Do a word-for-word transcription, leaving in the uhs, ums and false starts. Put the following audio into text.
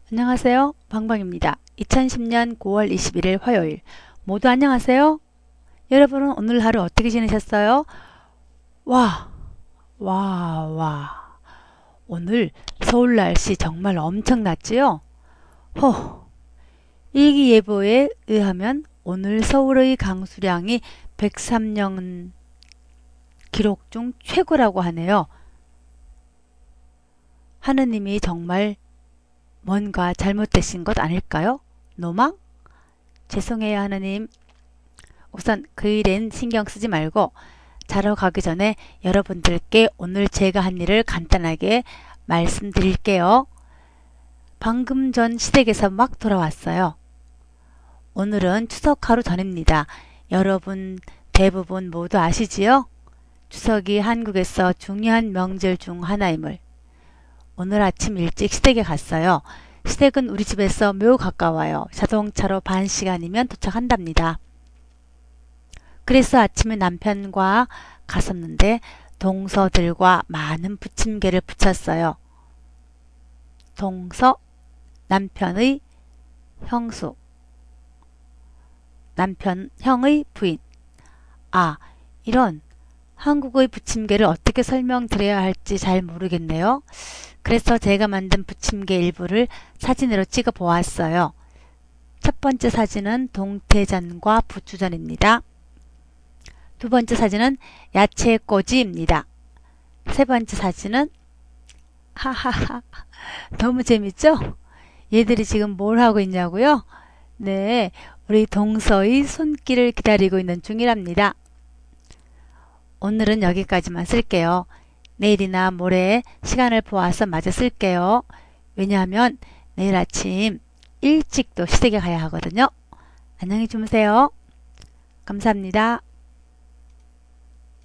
안녕하세요. 방방입니다. 이천십 년 구월 이십일일 화요일. 모두 안녕하세요. 여러분은 오늘 하루 어떻게 지내셨어요? 와, 와, 와. 오늘 서울 날씨 정말 엄청났지요? 허, 일기예보에 의하면 오늘 서울의 강수량이 백삼 년 기록 중 최고라고 하네요. 하느님이 정말 뭔가 잘못되신 것 아닐까요? 노망? 죄송해요, 하느님. 우선 그 일엔 신경 쓰지 말고 자러 가기 전에 여러분들께 오늘 제가 한 일을 간단하게 말씀드릴게요. 방금 전 시댁에서 막 돌아왔어요. 오늘은 추석 하루 전입니다. 여러분 대부분 모두 아시지요? 추석이 한국에서 중요한 명절 중 하나임을. 오늘 아침 일찍 시댁에 갔어요. 시댁은 우리 집에서 매우 가까워요. 자동차로 반 시간이면 도착한답니다. 그래서 아침에 남편과 갔었는데 동서들과 많은 부침개를 부쳤어요. 동서, 남편의 형수, 남편, 형의 부인. 아, 이런 한국의 부침개를 어떻게 설명드려야 할지 잘 모르겠네요. 그래서 제가 만든 부침개 일부를 사진으로 찍어 보았어요. 첫 번째 사진은 동태전과 부추전입니다. 두 번째 사진은 야채꼬지입니다. 세 번째 사진은 하하하 너무 재밌죠? 얘들이 지금 뭘 하고 있냐고요? 네, 우리 동서의 손길을 기다리고 있는 중이랍니다. 오늘은 여기까지만 쓸게요. 내일이나 모레 시간을 보아서 마저 쓸게요. 왜냐하면 내일 아침 일찍 또 시댁에 가야 하거든요. 안녕히 주무세요. 감사합니다.